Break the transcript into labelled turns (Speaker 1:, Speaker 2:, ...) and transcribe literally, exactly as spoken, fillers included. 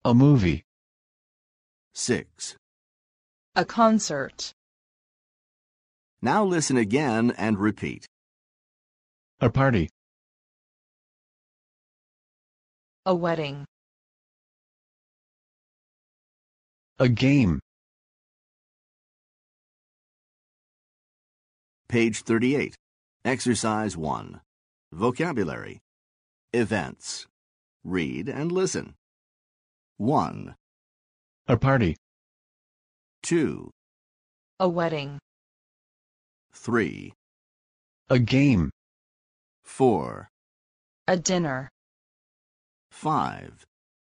Speaker 1: A movie.
Speaker 2: six.
Speaker 3: A concert.
Speaker 2: Now listen again and repeat.
Speaker 1: A party.
Speaker 3: A wedding.
Speaker 1: A game.
Speaker 2: Page thirty-eight. Exercise one. Vocabulary. Events. Read and listen. one,
Speaker 1: A party.
Speaker 2: two,
Speaker 3: A wedding.
Speaker 2: three,
Speaker 1: A game.
Speaker 2: four,
Speaker 3: A dinner.
Speaker 2: five,